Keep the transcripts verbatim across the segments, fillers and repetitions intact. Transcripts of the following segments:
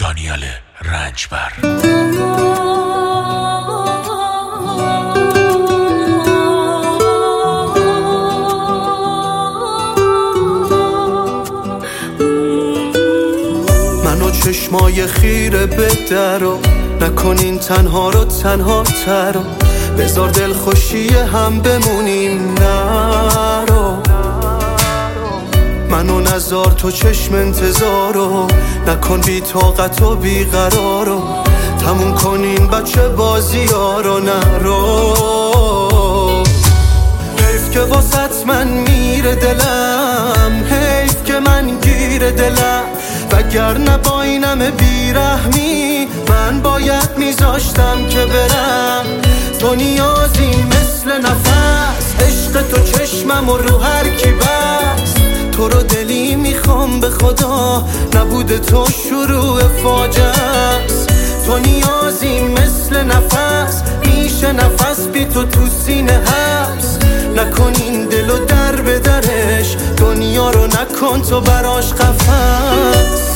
دانیال رنجبر. منو چشمای خیره به درو نکنین تنها رو تنها ترو بذار دل خوشی هم بمونیم نرو منو نزار تو چشم انتظارو نکن بی طاقت و بی قرارو تموم کنین بچه بازی ها رو نرو حیف که واسط من میره دلم حیف که من گیر دلم وگرنه با اینم بیرحمی من باید میذاشتم که برم تو نیازی مثل نفس عشق تو چشمم و رو هر کی بست تو رو دلی میخوام به خدا نبود تو شروع فاجعه است تو نیازی مثل نفس میشه نفس بی تو تو سینه حبس نکن این دلو در به درش دنیا رو نکن تو براش قفس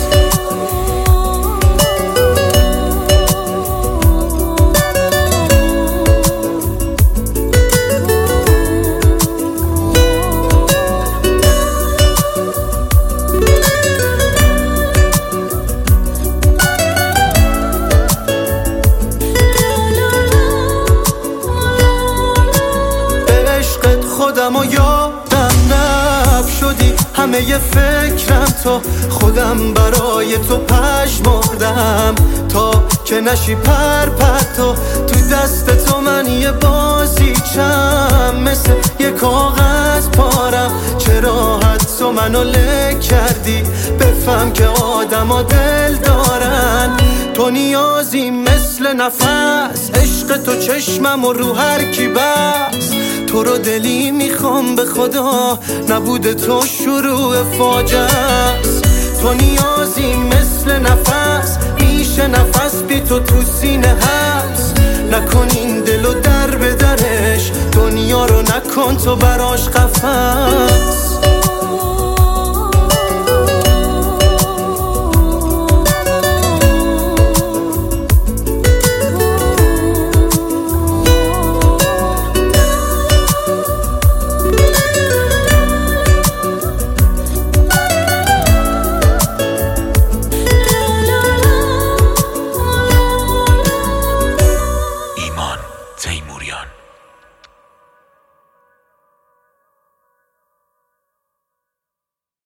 خودم و یادم نب شدی همه ی فکرم تو خودم برای تو پژمردم تا که نشی پر پر تو تو دست تو من یه بازیچم مثل یه کاغذ پارم چرا حد تو منو لک کردی بفهم که آدم ها دل دارن تو نیازی مثل نفس عشق تو چشمم و رو هر کی بست تو رو دلی میخوام به خدا نبود تو شروع فاجعه است تو نیازی مثل نفس میشه نفس بی تو تو سینه حبس نکن این دلو در به درش دنیا رو نکن تو براش قفس